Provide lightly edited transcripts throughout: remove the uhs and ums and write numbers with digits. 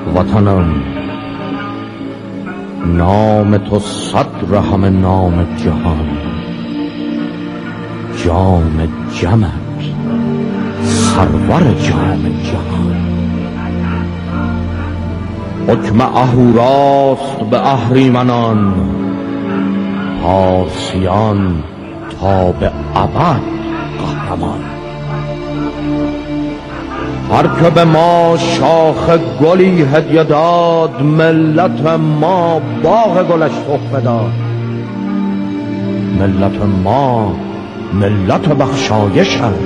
وطنم، نام تو صدر همه نام جهان. جام جمت سرور جام جهان. حکم اهوراست به اهریمنان، پارسیان تا به ابد قهرمان. هر که به ما شاخ گلی هدیه داد، ملت ما باغ گلش تحفه داد. ملت ما ملت بخشایش است،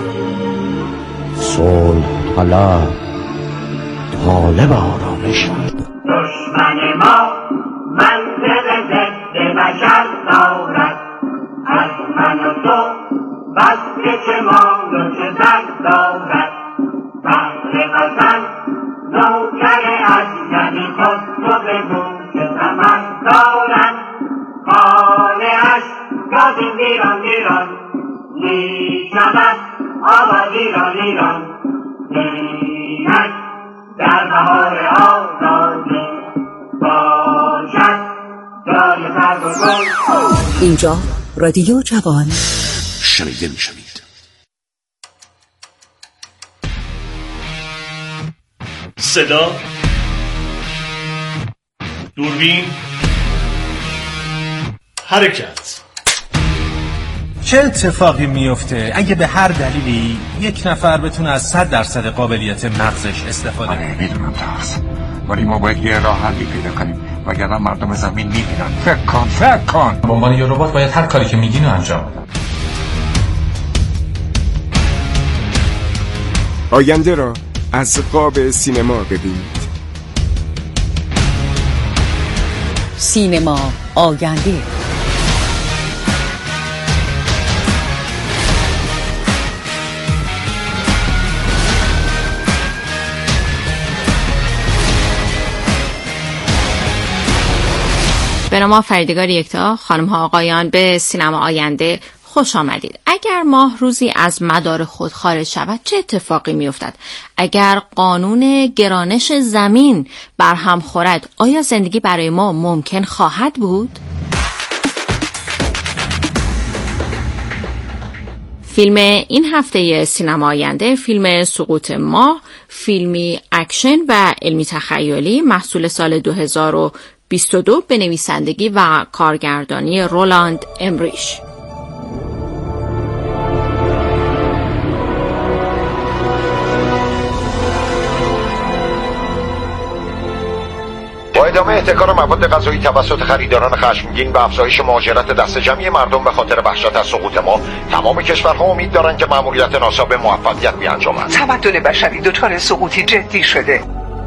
صلح طلب طالب آرامش است. دشمن ما منطق ضد بشر دارد، از من و تو بس که چه مال و چه زر دارد. بحر وطن نوکر اجنبی خود تو بگو که ثمر دارد. خانه‌اش گازین ویران ویران، می شود آباد ایران ایران. اینک در بهار آزادی باشد جای سرو و گل. اینجا رادیو جوان شنیده می شوید. صدا، دوربین، حرکت. چه اتفاقی میفته اگه به هر دلیلی یک نفر بتونه از 100% قابلیت مغزش استفاده کنه؟ آره میدونم ترس، ولی ما باید یه راه حلی پیدا کنیم وگرنه مردم زمین میبینن. فکر کن به عنوان یه ربات باید هر کاری که میگین رو انجام بدم. آینده را از قاب سینما ببینید. سینما آینده. به نام فریدگار یکتا، خانم ها آقایان، به سینما آینده خوش آمدید. اگر ماه روزی از مدار خود خارج شود چه اتفاقی می افتد؟ اگر قانون گرانش زمین برهم خورد آیا زندگی برای ما ممکن خواهد بود؟ فیلم این هفته سینما آینده فیلم سقوط ماه، فیلمی اکشن و علمی تخیلی محصول سال 2022 به نویسندگی و کارگردانی رولاند امریش. با ادامه احتکار مواد غذایی توسط خریداران خشمگین و افزایش مهاجرت دست جمعی مردم به خاطر وحشت از سقوط ماه، تمام کشورها امید دارند که مأموریت ناسا به موفقیت بیانجامد. تمدن بشری دچار سقوطی جدی شده.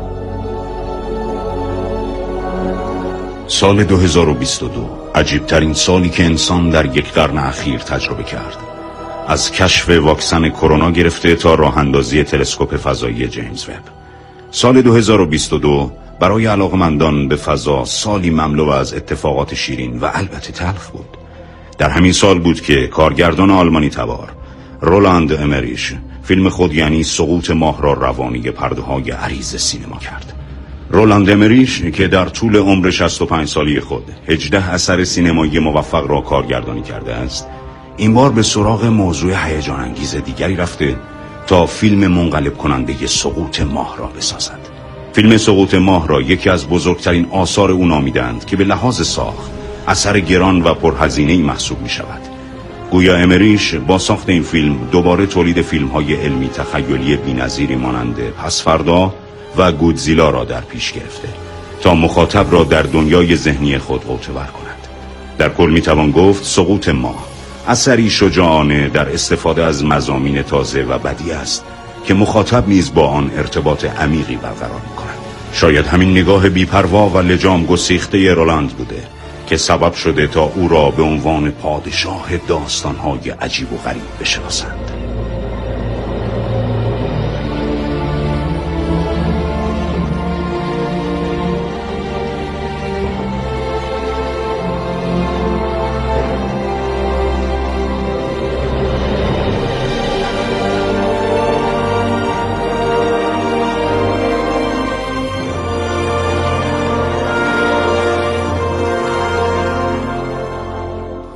سال 2022 عجیبترین سالی که انسان در یک قرن اخیر تجربه کرد. از کشف واکسن کرونا گرفته تا راه اندازی تلسکوپ فضایی جیمز وب. سال 2022 برای علاقمندان به فضا سالی مملو از اتفاقات شیرین و البته تلخ بود. در همین سال بود که کارگردان آلمانی تبار رولاند امریش فیلم خود یعنی سقوط ماه را روانی پرده‌های عریض سینما کرد. رولاند امریش که در طول عمر 65 سالی خود 18 اثر سینمایی موفق را کارگردانی کرده است، این بار به سراغ موضوع هیجان انگیز دیگری رفته تا فیلم منقلب کننده سقوط ماه را بسازد. فیلم سقوط ماه را یکی از بزرگترین آثار او نامیدند که به لحاظ ساخت اثر گران و پرهزینه‌ای محسوب می شود. گویا امریش با ساخت این فیلم دوباره تولید فیلم‌های علمی تخیلی بی‌نظیری مانند پسفردا و گودزیلا را در پیش گرفته تا مخاطب را در دنیای ذهنی خود غوطه‌ور کند. در کل میتوان گفت سقوط ماه اثری شجاعانه در استفاده از مضامین تازه و بدیع است که مخاطب نیز با آن ارتباط عمیقی برقرار می‌کند. شاید همین نگاه بی‌پروا و لجام گسیخته رولاند بوده که سبب شده تا او را به عنوان پادشاه داستان‌های عجیب و غریب بشناسند.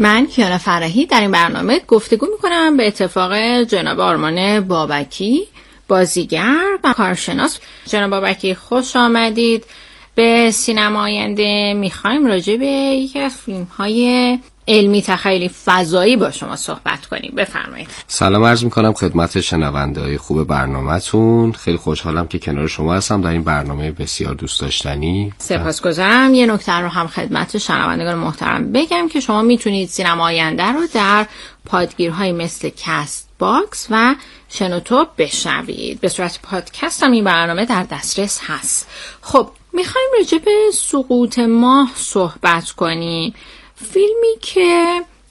من کیانا فرحی در این برنامه گفتگو میکنم به اتفاق جناب آرمان بابکی، بازیگر و کارشناس. جناب بابکی خوش آمدید به سینما آینده. میخوایم راجع به یکی از فیلم‌های علمی تخیلی فضایی با شما صحبت کنیم. بفرمایید. سلام عرض میکنم خدمت شنونده‌های خوب برنامه‌تون. خیلی خوشحالم که کنار شما هستم در این برنامه بسیار دوست داشتنی. سپاسگزارم. یه نکته رو هم خدمت شنوندگان محترم بگم که شما میتونید سینما آینده رو در پادگیرهای مثل کست باکس و شنوتو بشنوید. به صورت پادکست هم این برنامه در دسترس هست. خب میخوایم راجع به سقوط ماه صحبت کنیم. فیلمی که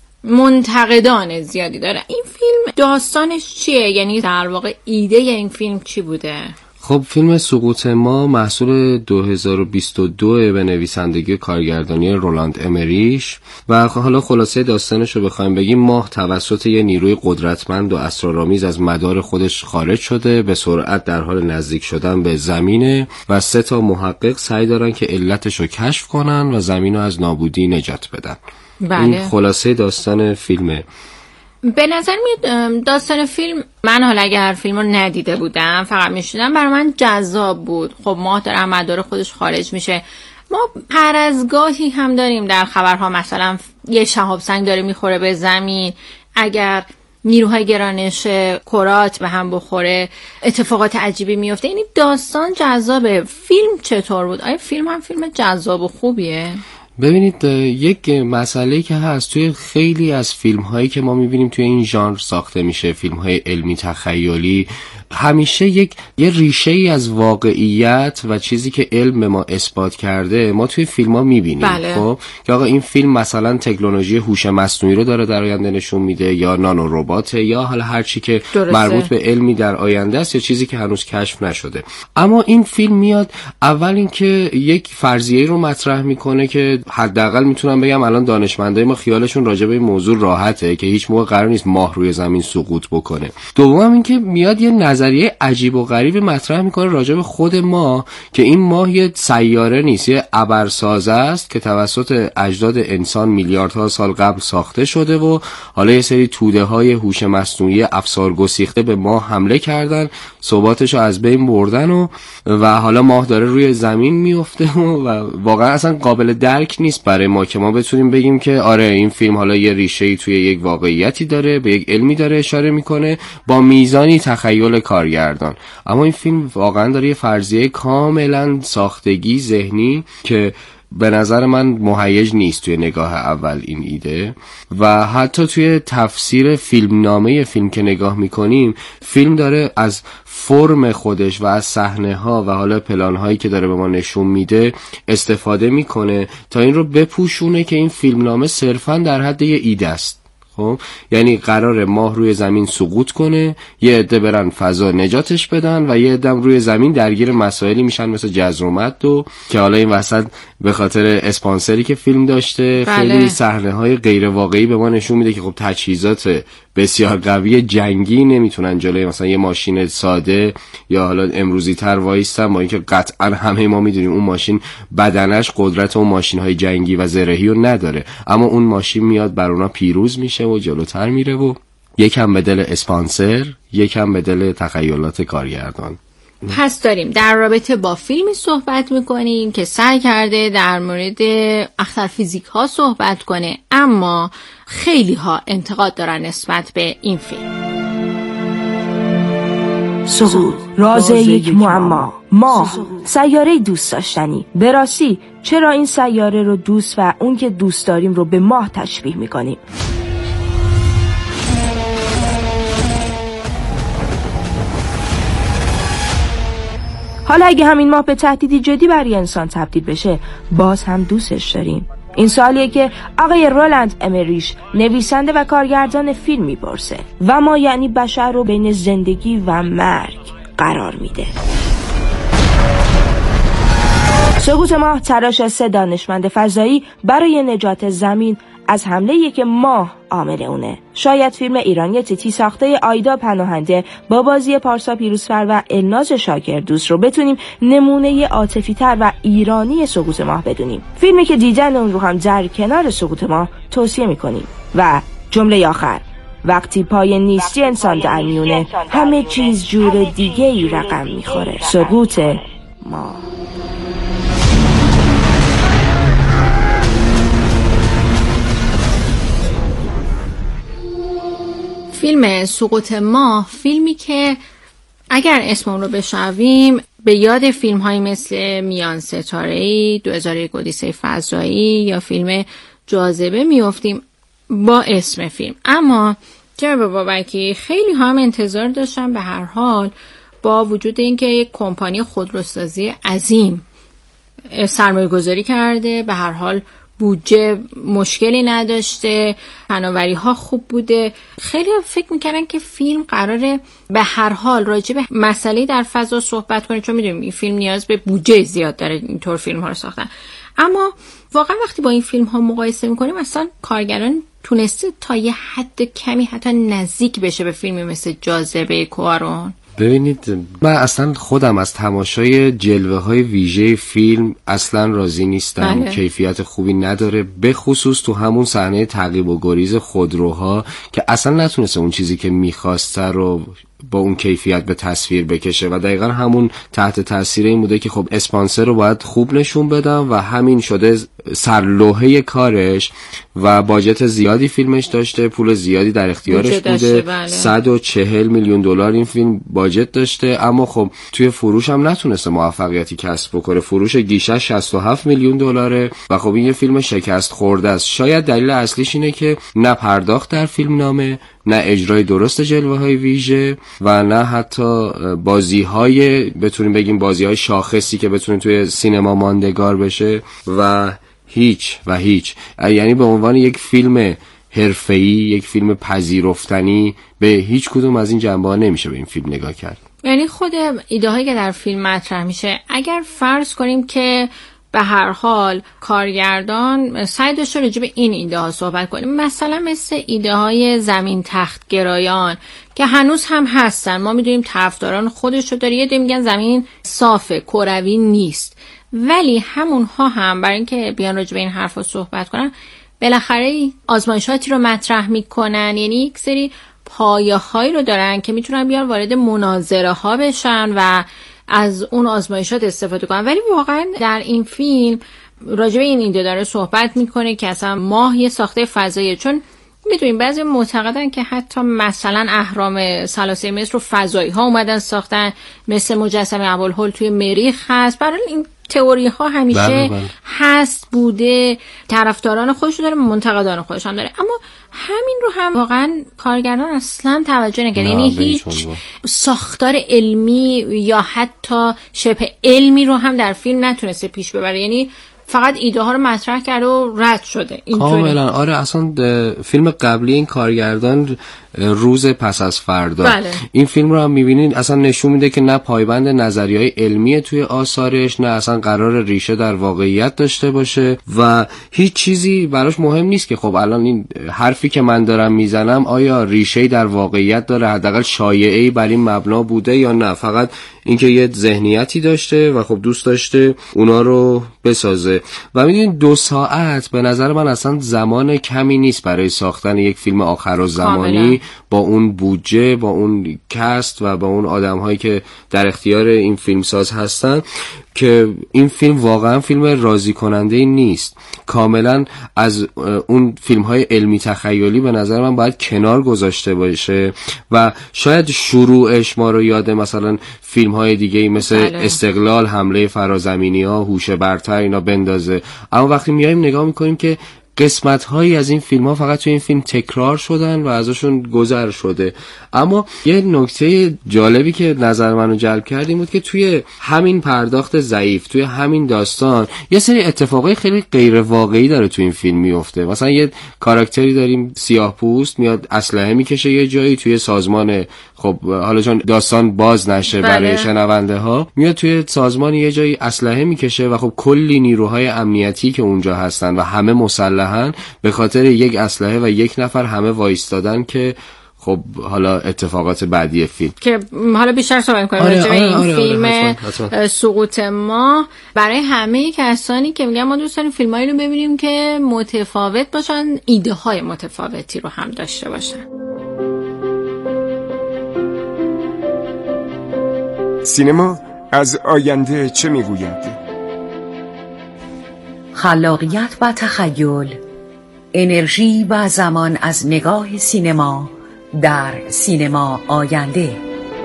منتقدان زیادی داره. این فیلم داستانش چیه؟ یعنی در واقع ایده این فیلم چی بوده؟ خب فیلم سقوط ماه محصول 2022 به نویسندگی کارگردانی رولاند امریش و حالا خلاصه داستانش رو بخوایم بگیم، ماه توسط یه نیروی قدرتمند و اسرارآمیز از مدار خودش خارج شده، به سرعت در حال نزدیک شدن به زمینه و 3 محقق سعی دارن که علتش رو کشف کنن و زمین رو از نابودی نجات بدن. بله. این خلاصه داستان فیلمه. به نظر میاد داستان فیلم، من حالا اگر فیلم رو ندیده بودم فقط میشنیدم، برای من جذاب بود. خب ماه داره مدار خودش خارج میشه. ما هر از گاهی هم داریم در خبرها مثلا یه شهاب سنگ داره میخوره به زمین، اگر نیروهای گرانش کرات به هم بخوره اتفاقات عجیبی میفته. این داستان جذابه. فیلم چطور بود؟ آیا فیلم هم فیلم جذاب و خوبیه؟ ببینید یک مسئله که هست توی خیلی از فیلم هایی که ما میبینیم توی این ژانر ساخته میشه، فیلم های علمی تخیلی، همیشه یه ریشه ای از واقعیت و چیزی که علم به ما اثبات کرده ما توی فیلم ها میبینیم. بله. خب که آقا این فیلم مثلا تکنولوژی هوش مصنوعی رو داره در آینده نشون میده، یا نانو ربات، یا حالا هر چی که درسته. مربوط به علمی در آینده است، یا چیزی که هنوز کشف نشده. اما این فیلم میاد اول اینکه یک فرضیه رو مطرح میکنه که حداقل میتونم بگم الان دانشمندای ما خیالشون راجع به این موضوع راحته که هیچ موقع قرار نیست ماه روی زمین سقوط بکنه. دوم اینکه میاد یه نظریه عجیب و غریبی مطرح میکنه راجع به خود ما که این ماه یه سیاره نیست، یه ابرسازه است که توسط اجداد انسان میلیاردها سال قبل ساخته شده و حالا یه سری توده های هوش مصنوعی افسار گسیخته به ماه حمله کردن، ثباتش رو از بین بردن و حالا ماه داره روی زمین میفته و واقعا اصلا قابل درک نیست برای ما که ما بتونیم بگیم که آره این فیلم حالا یه ریشه‌ای توی یک واقعیتی داره، به یک علمی داره اشاره میکنه با میزانی تخیل کارگردان. اما این فیلم واقعا داره یه فرضیه کاملا ساختگی ذهنی که به نظر من مهیج نیست توی نگاه اول این ایده. و حتی توی تفسیر فیلمنامه فیلم که نگاه میکنیم، فیلم داره از فرم خودش و از صحنه ها و حالا پلان هایی که داره به ما نشون میده استفاده میکنه تا این رو بپوشونه که این فیلمنامه صرفا در حد یه ایده است. خب یعنی قرار ماه روی زمین سقوط کنه، یه عده برن فضا نجاتش بدن و یه عده روی زمین درگیر مسائلی میشن مثل جزر و مد که حالا این وسط به خاطر اسپانسری که فیلم داشته خیلی صحنه‌های غیر واقعی به ما نشون میده که خب تجهیزات بسیار قوی جنگی نمیتونن جلوی مثلا یه ماشین ساده یا حالا امروزی تر وایستن، با اینکه قطعا همه ما میدونیم اون ماشین بدنش قدرت اون ماشین‌های جنگی و زرهی رو نداره، اما اون ماشین میاد بر اونا پیروز میشه و جلوتر میره و یکم به دل اسپانسر، یکم به دل تخیلات کارگردان. پس داریم در رابطه با فیلمی صحبت میکنیم که سعی کرده در مورد اختر فیزیک ها صحبت کنه، اما خیلی ها انتقاد دارن نسبت به این فیلم. سقوط، راز یک معما. ماه، سیاره دوست داشتنی. به راستی چرا این سیاره رو دوست و اون که دوست داریم رو به ماه تشبیه میکنیم؟ حالا اگه همین ماه به تهدیدی جدی برای انسان تبدیل بشه، باز هم دوستش داریم؟ این سوالیه که آقای رولاند امریش، نویسنده و کارگردان فیلم میپرسه و ما یعنی بشر رو بین زندگی و مرگ قرار میده. سقوط ماه تلاش 3 دانشمند فضایی برای نجات زمین از حمله که ماه عامل اونه. شاید فیلم ایرانی تیتی ساخته آیدا پناهنده با بازی پارسا پیروزفر و الناز شاکردوست رو بتونیم نمونه عاطفی تر و ایرانی سقوط ماه بدونیم. فیلمی که دیدن اون رو هم در کنار سقوط ماه توصیه میکنیم. و جمله آخر: وقتی پای نیستی انسان در میونه همه چیز جور دیگه ای رقم میخوره. سقوط ما. فیلم سقوط ماه، فیلمی که اگر اسم اون رو بشنویم به یاد فیلم هایی مثل میان ستاره‌ای، 2001 اودیسه فضایی یا فیلم جاذبه میافتیم با اسم فیلم. اما جناب بابکی، خیلی هم انتظار داشتن به هر حال با وجود اینکه یک کمپانی خودروسازی عظیم سرمایه گذاری کرده، به هر حال بودجه مشکلی نداشته، فناوری ها خوب بوده، خیلی فکر میکردن که فیلم قراره به هر حال راجع به مسئله در فضا صحبت کنه، چون میدونیم این فیلم نیاز به بودجه زیاد داره اینطور فیلم ها رو ساختن. اما واقعا وقتی با این فیلم ها مقایسه میکنیم اصلا کارگران تونسته تا یه حد کمی حتی نزدیک بشه به فیلمی مثل جاذبه کوارون. ببینید، من اصلا خودم از تماشای جلوه های ویژه فیلم اصلا راضی نیستم. بله. کیفیت خوبی نداره، به خصوص تو همون صحنه تعقیب و گریز خودروها که اصلا نتونسته اون چیزی که میخواسته رو با اون کیفیت به تصویر بکشه و دقیقا همون تحت تاثیر این بوده که خب اسپانسر رو باید خوب نشون بدم و همین شده سرلوحه کارش و باجت زیادی فیلمش داشته، پول زیادی در اختیارش بوده. بله. 140 میلیون دلار این فیلم باجت داشته، اما خب توی فروش هم نتونسته موفقیتی کسب بکنه. فروش گیشه 67 میلیون دلاره و خب این یه فیلم شکست خورده است. شاید دلیل اصلیش اینه که نه پرداخت در فیلم نامه، نه اجرای درست جلوه های ویژه و نه حتی بازی های بتونیم بگیم بازی های شاخصی که بتونیم توی سینما ماندگار بشه و هیچ. یعنی به عنوان یک فیلم حرفه‌ای، یک فیلم پذیرفتنی، به هیچ کدوم از این جنبه‌ها نمیشه به این فیلم نگاه کرد. یعنی خود ایده هایی که در فیلم مطرح میشه، اگر فرض کنیم که به هر حال کارگردان سعی داشته راجع به این ایده ها صحبت کنیم، مثلا مثل ایده های زمین تخت گرایان که هنوز هم هستن، ما میدونیم طرفداران خودش رو داره، یه میگن زمین صافه، کروی نیست، ولی همونها هم برای اینکه بیان راجع به این حرفا صحبت کنن بالاخره آزمایشاتی رو مطرح میکنن، یعنی یک سری پایه‌هایی رو دارن که میتونن بیان وارد مناظره ها بشن و از اون آزمایشات استفاده کنن. ولی واقعا در این فیلم راجع به این ایده داره صحبت میکنه که اصلا ماه یه ساخته فضاییه، چون میدونیم بعضی معتقدن که حتی مثلا اهرام ثلاثه مصر رو فضایی ها اومدن ساختن، مثل مجسمه ابوالهول توی مریخ هست. برای این تئوری ها همیشه هست بوده، طرفداران خودش داره، منتقدان خودش هم داره، اما همین رو هم واقعا کارگردان اصلا توجه نکرد. یعنی هیچ ساختار علمی یا حتی شبه علمی رو هم در فیلم نتونسته پیش ببره، یعنی فقط ایده ها رو مطرح کرده و رد شده. کاملا آره. اصلا فیلم قبلی این کارگردان روز پس از فردا، بله. این فیلم رو هم میبینین اصلا نشون میده که نه پایبند نظریه‌های علمی توی آثارش، نه اصلا قرار ریشه در واقعیت داشته باشه و هیچ چیزی براش مهم نیست که خب الان این حرفی که من دارم میزنم آیا ریشه‌ای در واقعیت داره، حداقل شایعه‌ای بر این مبنا بوده یا نه. فقط اینکه یه ذهنیتی داشته و خب دوست داشته اونا رو بسازه و میدونین 2 ساعت به نظر من اصلا زمان کمی نیست برای ساختن یک فیلم آخرالزمانی با اون بودجه، با اون کست و با اون آدم‌هایی که در اختیار این فیلمساز هستن، که این فیلم واقعا فیلم راضی کننده نیست. کاملا از اون فیلم‌های علمی تخیلی به نظر من باید کنار گذاشته باشه و شاید شروعش ما رو یاد مثلا فیلم‌های دیگه مثل استقلال، حمله فرازمینی‌ها، هوش برتر اینا بندازه. اما وقتی میایم نگاه میکنیم که قسمت‌هایی از این فیلم‌ها فقط توی این فیلم تکرار شدن و ازشون گذر شده. اما یه نکته جالبی که نظر منو جلب کرد این بود که توی همین پرداخت ضعیف، توی همین داستان، یه سری اتفاقای خیلی غیر واقعی داره توی این فیلم میفته. مثلا یه کاراکتری داریم سیاه‌پوست میاد اسلحه میکشه یه جایی توی سازمان، خب حالا چون داستان باز نشه برای شنونده ها، میاد توی سازمان یه جایی اسلحه میکشه و خب کلی نیروهای امنیتی که اونجا هستن و همه مسلحن، به خاطر یک اسلحه و یک نفر همه وایستادن که خب حالا اتفاقات بعدی فیلم که حالا بیشتر صحبت کنیم راجع به این فیلم سقوط ماه. برای همه کسانی که میگن ما دوست داریم فیلمایی رو ببینیم که متفاوت باشن، ایده های متفاوتی رو هم داشته باشن. سینما از آینده چه میگوید؟ خلاقیت و تخیل، انرژی و زمان از نگاه سینما در سینما آینده.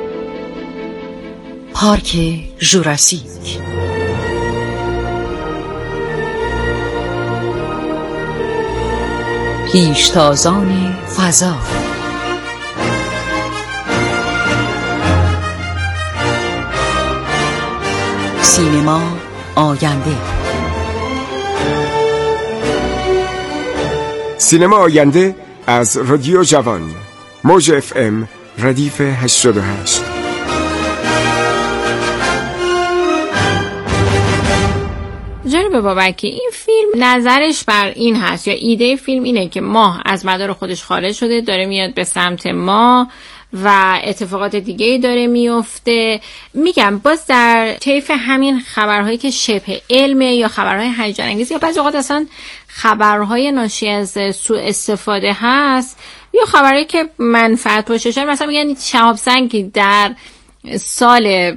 پارک ژوراسیک. پیشتازان فضا. سینما آینده. سینما آینده از رادیو جوان، موج FM ردیف 88. جناب بابکی، این فیلم نظرش بر این هست یا ایده فیلم اینه که ماه از مدار خودش خارج شده، داره میاد به سمت ما و اتفاقات دیگه‌ای داره میفته. میگم باز در طیف همین خبرهایی که شبه علمه یا خبرهای هیجان انگیز یا بعضی اوقات اصلا خبرهای ناشی از سوء استفاده هست یا خبرهایی که منفعت پشتش، مثلا میگن شهاب سنگی در سال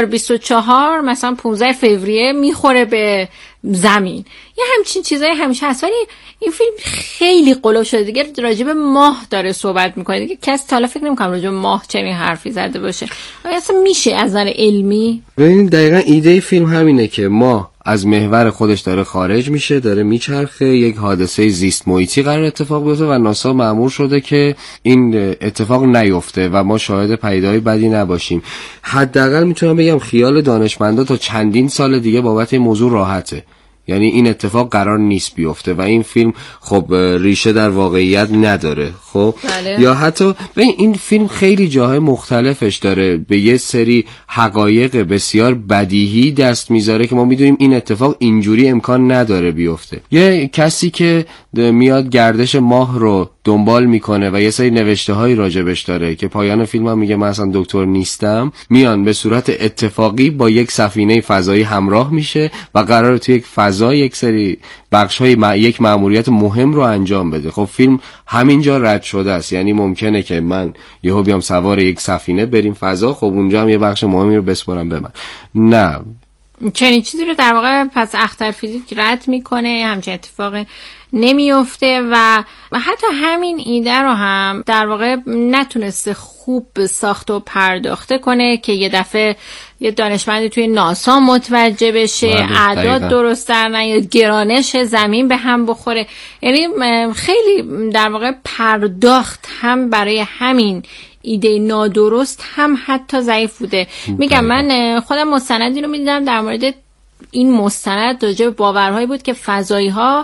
2024 مثلا 15 فوریه میخوره به زمین، یه همچین چیزای همیشه هست. ولی این فیلم خیلی قلوب شده دیگه، راجب ماه داره صحبت میکنه دیگه. کسی تا حالا فکر نمیکنم راجب ماه چنین حرفی زده باشه. اصلا میشه از نظر علمی؟ ببینید دقیقاً ایده فیلم همینه که ماه از محور خودش داره خارج میشه، داره میچرخه، یک حادثه زیست محیطی قرار اتفاق بیفته و ناسا مأمور شده که این اتفاق نیفته و ما شاهد پیدای بدی نباشیم. حداقل میتونم بگم خیال دانشمندا تا چندین سال دیگه بابت این موضوع راحته، یعنی این اتفاق قرار نیست بیفته و این فیلم خب ریشه در واقعیت نداره. خب بله. یا حتی این فیلم خیلی جاهای مختلفش داره به یه سری حقایق بسیار بدیهی دست میذاره که ما میدونیم این اتفاق اینجوری امکان نداره بیفته. یه کسی که میاد گردش ماه رو دنبال میکنه و یه سری نوشته هایی راجبش داره که پایان فیلم هم میگه من اصلا دکتر نیستم، میان به صورت اتفاقی با یک سفینه فضایی همراه میشه و قراره توی یک فضا یک سری بخش‌های یک مأموریت مهم رو انجام بده. خب فیلم همینجا رد شده است، یعنی ممکنه که من یهو بیام سوار یک سفینه بریم فضا، خب اونجا هم یه بخش مهمی رو بسپارم به من. نه چنین چیزی رو در واقع پس اختر فیزیک رد میکنه، همچین اتفاق نمیفته و حتی همین ایده رو هم در واقع نتونسته خوب ساخت و پرداخته کنه که یه دفعه یه دانشمندی توی ناسا متوجه بشه، اعداد درست در نیاد، گرانش زمین به هم بخوره. یعنی خیلی در واقع پرداخت هم برای همین ایده نادرست هم حتی ضعیف بوده. میگم من خودم مستندی رو میدیدم در مورد این مستند راجع به باورهایی بود که فضایی ها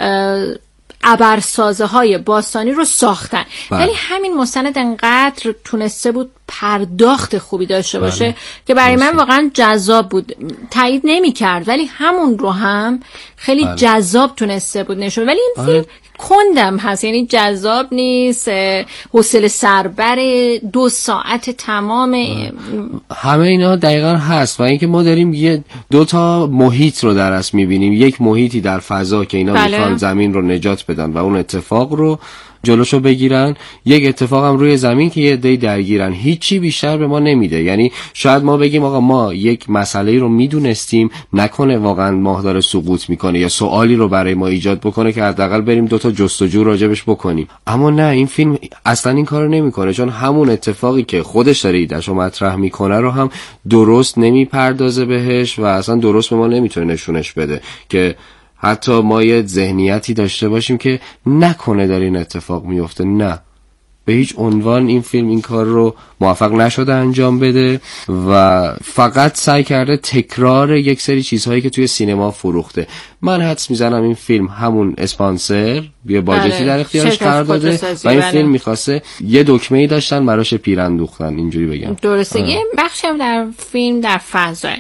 ابرسازه های باستانی رو ساختن، ولی همین مستند انقدر تونسته بود پرداخت خوبی داشته باشه که برای من واقعا جذاب بود. تایید نمی کرد ولی همون رو هم خیلی جذاب تونسته بود نشون. ولی این فیلم کندم هست، یعنی جذاب نیست، حوصله سربر 2 ساعت تمام. همه اینا دقیقا هست و اینکه ما داریم یه 2 تا محیط رو در اصل میبینیم. یک محیطی در فضا که اینا میخوان زمین رو نجات بدن و اون اتفاق رو جلوشو بگیرن، یک اتفاق هم روی زمین که یه عده‌ای درگیرن، هیچی بیشتر به ما نمیده. یعنی شاید ما بگیم آقا ما یک مسئله رو میدونستیم، نکنه واقعا ماه داره سقوط میکنه یا سوالی رو برای ما ایجاد بکنه که حداقل بریم 2 تا جستجو راجبش بکنیم. اما نه، این فیلم اصلا این کارو نمیکنه، چون همون اتفاقی که خودش داره ایدهشو مطرح میکنه رو هم درست نمیپردازه بهش و اصلا درست به ما نمیتونه نشونش بده که حتی ما یه ذهنیتی داشته باشیم که نکنه داره این اتفاق میفته. نه، به هیچ عنوان این فیلم این کار رو موفق نشده انجام بده و فقط سعی کرده تکرار یک سری چیزهایی که توی سینما فروخته. من حدس میزنم این فیلم همون اسپانسر یه باجتی در اختیارش قرار داده و این فیلم میخواسته یه دکمه‌ای داشتن براش پیر اندوختن، اینجوری بگم. درسته. یه بخشی هم در فیلم در فضا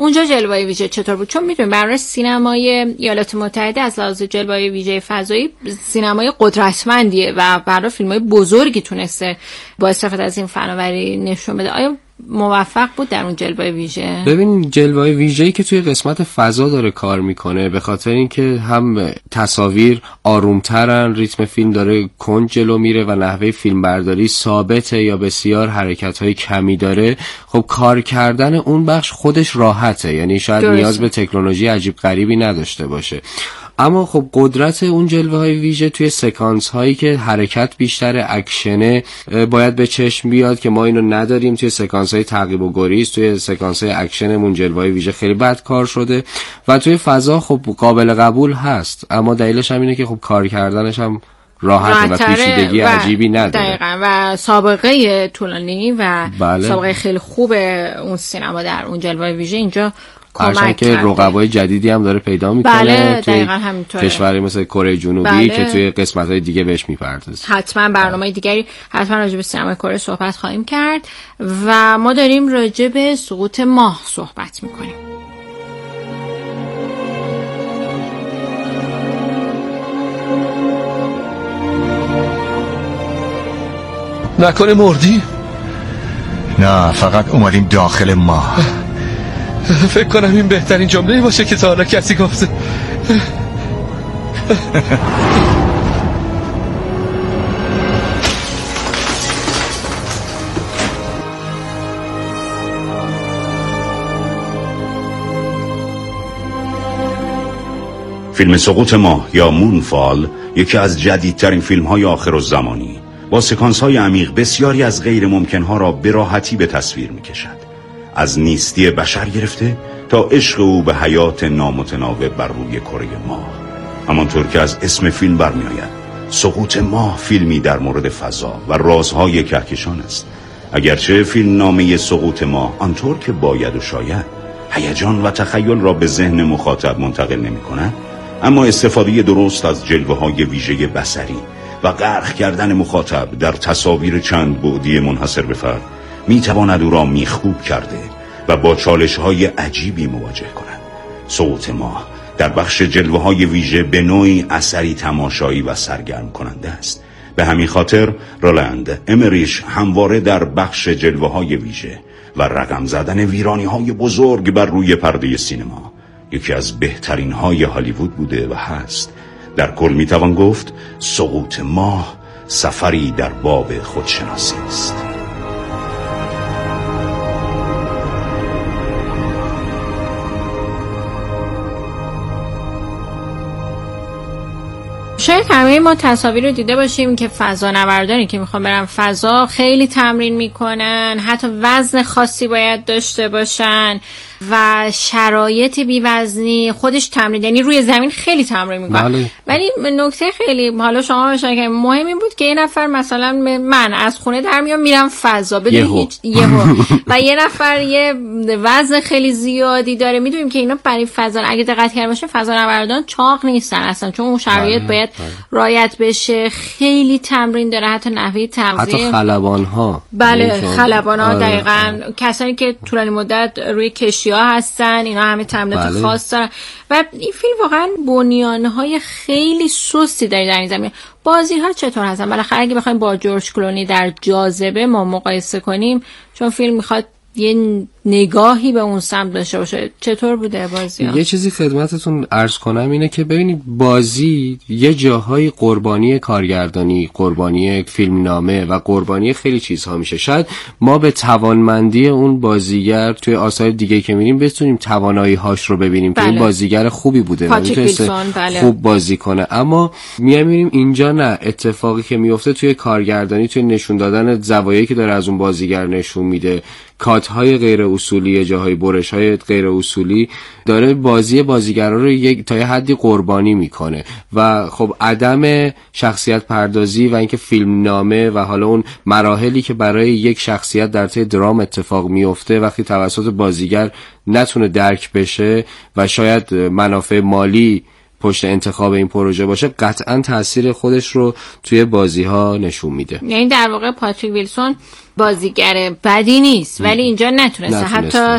اونجا جلوه ویژه چطور بود؟ چون میدونیم برای سینمای ایالات متحده از لحاظ جلوه ویژه فضایی سینمای قدرتمندیه و برای فیلم‌های بزرگی تونسته با استفاده از این فناوری نشون بده. آیا موفق بود در اون جلوه ویژه؟ ببین جلوه ویژه‌ای که توی قسمت فضا داره کار میکنه به خاطر اینکه هم تصاویر آرومترن، ریتم فیلم داره کند جلو میره و نحوه فیلمبرداری ثابته یا بسیار حرکت‌های کمی داره. خب کار کردن اون بخش خودش راحته، یعنی شاید نیاز به تکنولوژی عجیب غریبی نداشته باشه. اما خب قدرت اون جلوه های ویژه توی سکانس هایی که حرکت بیشتر اکشنه باید به چشم بیاد که ما اینو نداریم توی سکانس های تعقیب و گریز. توی سکانس های اکشنمون جلوه های ویژه خیلی بد کار شده و توی فضا خب قابل قبول هست، اما دلیلش هم اینه که خب کار کردنش هم راحته و پیچیدگی عجیبی نداره. دقیقاً و سابقه طولانی و سابقه خیلی خوب اون سینما در اون جلوه ویژه اینجا هرچند که رقبای جدیدی هم داره پیدا میکنه. بله دقیقاً همینطوره. کشوری مثل کره جنوبی که توی قسمت‌های دیگه بهش میپردازه. حتما برنامه دیگری حتما راجع به سینمای کره صحبت خواهیم کرد و ما داریم راجع به سقوط ماه صحبت میکنیم. نکنه مردی؟ نه فقط اومدیم داخل ماه. فکر کنم این بهترین جمله‌ای باشه که تا حالا کسی گفته. فیلم سقوط ماه یا مونفال یکی از جدیدترین فیلم‌های آخرالزمانی با سکانس‌های عمیق بسیاری از غیر ممکن‌ها را به راحتی به تصویر می‌کشد. از نیستی بشر گرفته تا عشق او به حیات نامتناوب بر روی کره ماه. همانطور که از اسم فیلم برمی‌آید، سقوط ماه فیلمی در مورد فضا و رازهای کهکشان است. اگرچه فیلم نامه سقوط ماه آنطور که باید و شاید هیجان و تخیل را به ذهن مخاطب منتقل نمی‌کند، اما استفاده درست از جلوه‌های ویژه بصری و غرق کردن مخاطب در تصاویر چند بعدی منحصر به فرد میتواند او را میخکوب کرده و با چالش‌های عجیبی مواجه کند. سقوط ماه در بخش جلوه‌های ویژه به نوعی اثری تماشایی و سرگرم کننده است. به همین خاطر رولند امریش همواره در بخش جلوه‌های ویژه و رقم زدن ویرانی‌های بزرگ بر روی پرده سینما یکی از بهترین‌های هالیوود بوده و هست. در کل میتوان گفت سقوط ماه سفری در باب خودشناسی است. شاید همه ما تصاویر رو دیده باشیم که فضانوردانی که میخوان برن فضا خیلی تمرین میکنن، حتی وزن خاصی باید داشته باشن و شرایط بی‌وزنی خودش تمرین، یعنی روی زمین خیلی تمرین میکنن. ولی نکته خیلی حالا شما اشاره کردین مهم این بود که یه نفر مثلا من از خونه در میام میرم فضا بدون هیچ و یه نفر یه وزن خیلی زیادی داره. میدونیم که اینا برای فضا اگه دقت کرده باشه فضانوردان چاق نیستن اصلا، چون اون شرایط باید رعایت بشه، خیلی تمرین داره، حتی نحوه تغذیه، حتی خلبان‌ها. بله خلبان‌ها دقیقاً کسانی که طولانی مدت روی کشتی هستن، اینا همه تمرینات خاص دارن و این فیلم واقعا بنیانهای خیلی سستی داره در این زمین. بازی ها چطور هستن؟ بالاخره اگه بخوایم با جورج کلونی در جاذبه ما مقایسه کنیم، چون فیلم میخواد یه نگاهی به اون سمت داشته باشه، چطور بوده بازی ها؟ یه چیزی خدمتتون عرض کنم اینه که ببینید بازی یه جاهای قربانی کارگردانی، قربانی فیلمنامه و قربانی خیلی چیزها میشه. شاید ما به توانمندی اون بازیگر توی آثار دیگه که میبینیم بتونیم توانایی هاش رو ببینیم که این بازیگر خوبی بوده و میتونسته خوب بازی کنه، اما میبینیم اینجا نه، اتفاقی که میفته توی کارگردانی، توی نشون دادن زوایایی که داره از اون بازیگر نشون میده، کات‌های غیر اصولی، جاهای برش‌های غیر اصولی، داره بازیگرا رو تا یه حدی قربانی میکنه و خب عدم شخصیت پردازی و اینکه فیلمنامه و حالا اون مراحلی که برای یک شخصیت در طی درام اتفاق میفته وقتی توسط بازیگر نتونه درک بشه و شاید منافع مالی پشت انتخاب این پروژه باشه، قطعاً تأثیر خودش رو توی بازی‌ها نشون میده. یعنی در واقع پاتریک ویلسون بازیگر بدی نیست ولی اینجا نتونسته. حتی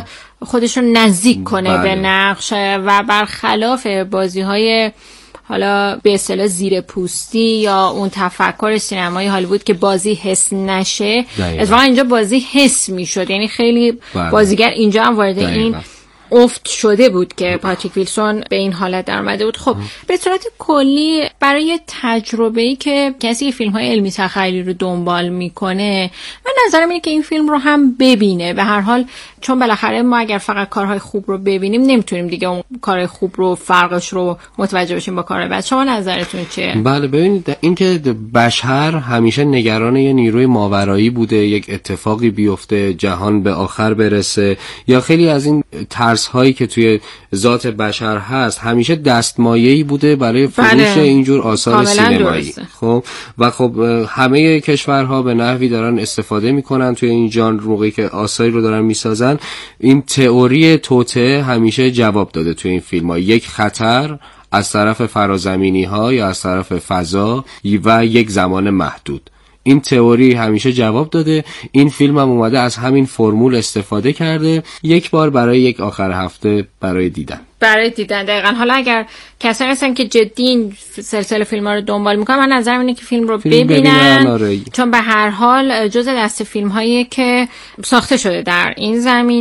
خودش رو نزدیک کنه به نقش و برخلاف بازی‌های حالا به اصطلاح زیر پوستی یا اون تفکر سینمای هالیوود که بازی حس نشه، اتفاقا اینجا بازی حس میشد. یعنی خیلی بازیگر اینجا هم وارد این افت شده بود که پاتریک ویلسون به این حالت در اومده بود. خب به صورت کلی برای تجربه‌ای که کسی فیلم‌های علمی تخیلی رو دنبال میکنه، من نظرم اینه که این فیلم رو هم ببینه. به هر حال چون بالاخره ما اگر فقط کارهای خوب رو ببینیم نمیتونیم دیگه اون کارهای خوب رو فرقش رو متوجه بشیم با کارهای بد. شما نظرتون چیه؟ بله ببینید، اینکه بشر همیشه نگران یه نیروی ماورایی بوده، یک اتفاقی بیفته، جهان به آخر برسه، یا خیلی از این ترس هایی که توی ذات بشر هست همیشه دستمایه‌ای بوده برای فروش اینجور آثار سینمایی. خب و خب همه کشورها به نحوی دارن استفاده میکنن توی این ژانر. موقعی که آثاری رو دارن میسازن، این تئوری توطئه همیشه جواب داده توی این فیلم‌ها. یک خطر از طرف فرازمینی ها یا از طرف فضا و یک زمان محدود. این تئوری همیشه جواب داده. این فیلم هم اومده از همین فرمول استفاده کرده، یک بار برای یک آخر هفته برای دیدن. دقیقاً. حالا اگر کسایی هستن که جدی این سلسله فیلم‌ها رو دنبال میکنن، من نظرم اینه که فیلم رو ببینن. چون به هر حال جزء دست فیلم‌هایی که ساخته شده در این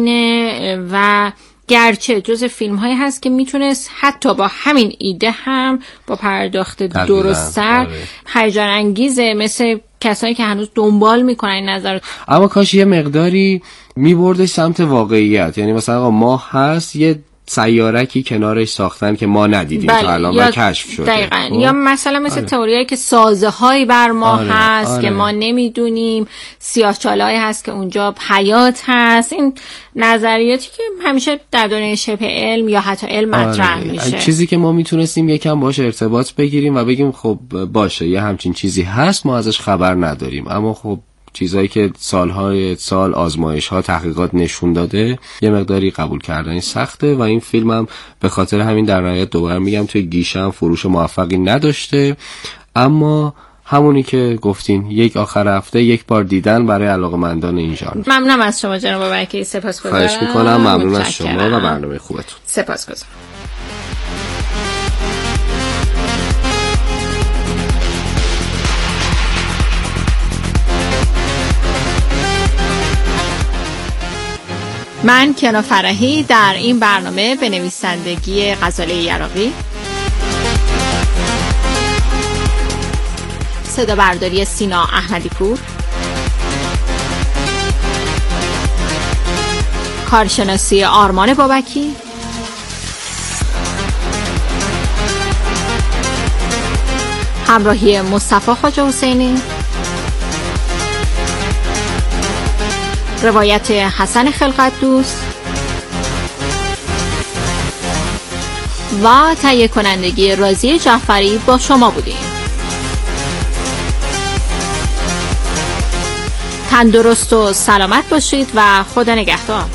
زمینه و گرچه جز فیلم‌هایی هست که میتونست حتی با همین ایده هم با پرداخت درست‌تر هیجان انگیزه، مثل کسایی که هنوز دنبال میکنن این نظر. اما کاش یه مقداری میبردش سمت واقعیت. یعنی مثلا ماه هست، یه سیارکی کنارش ساختن که ما ندیدیم تا الان و کشف شده. دقیقاً. یا مثلا مثل تئوریایی که سازه‌هایی بر ماه هست که ما نمیدونیم، سیاه‌چاله‌ای هست که اونجا حیات هست. این نظریاتی که همیشه در دنیای شبه علم یا حتی علم مطرح میشه. چیزی که ما میتونستیم یکم باش ارتباط بگیریم و بگیم خب باشه یه همچین چیزی هست، ما ازش خبر نداریم. اما خب چیزایی که سالهای سال آزمایش‌ها تحقیقات نشون داده یه مقداری قبول کردنی سخته و این فیلم هم به خاطر همین در نهایت دوباره میگم توی گیشه هم فروش موفقی نداشته. اما همونی که گفتین، یک آخر هفته یک بار دیدن برای علاقه‌مندان این ژانر. ممنونم از شما جناب بابکی، سپاسگزارم. خواهش می‌کنم. ممنون از شما و برنامه خوبتون. سپاسگزارم. من کیانا فرحی در این برنامه به نویسندگی غزاله یراقی، صدا برداری سینا احمدی پور، کارشناسی آرمان بابکی، همراهی مصطفی خواجه حسینی، روایت حسن خلقت دوست و تهیه کنندگی رازی جعفری با شما بودیم. تندرست و سلامت باشید و خدا نگهدار.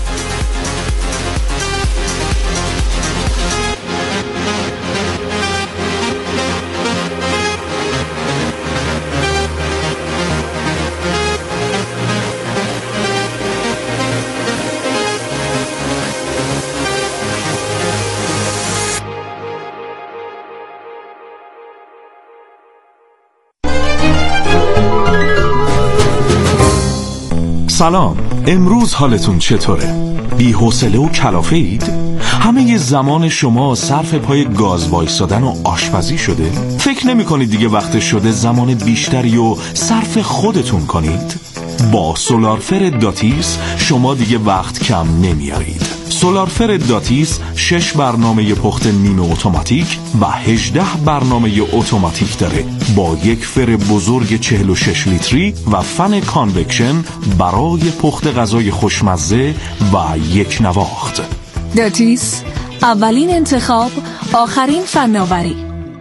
سلام، امروز حالتون چطوره؟ بی‌حوصله و کلافه اید؟ همه زمان شما صرف پای گاز وایسادن و آشپزی شده؟ فکر نمی کنید دیگه وقت شده زمان بیشتری و صرف خودتون کنید؟ با سولارفر داتیس شما دیگه وقت کم نمیارید. سولارفر داتیس 6 برنامه پخت نیمه اتوماتیک و 18 برنامه اتوماتیک داره با یک فر بزرگ 46 لیتری و فن کانوکشن برای پخت غذای خوشمزه و یک نواخت. داتیس، اولین انتخاب، آخرین فناوری.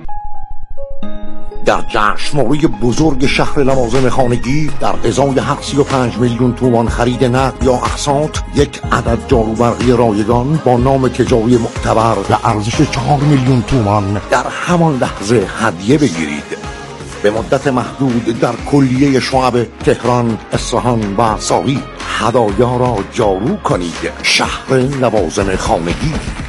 در جشنواره بزرگ شهر لوازم خانگی در ازای 735 میلیون تومان خرید نقد یا اقساط، یک عدد جاروبرقی رایگان با نام تجاری معتبر و ارزش 4 میلیون تومان در همان لحظه هدیه بگیرید. به مدت محدود در کلیه شعب تهران، اصفهان و ساقی. هدایا را جارو کنید. شهر لوازم خانگی.